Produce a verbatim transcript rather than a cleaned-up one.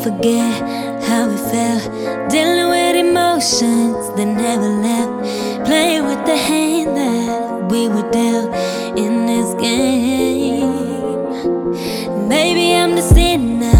forget how we felt, dealing with emotions that never left, playing with the hand that we were dealt in this game. Maybe I'm the sinner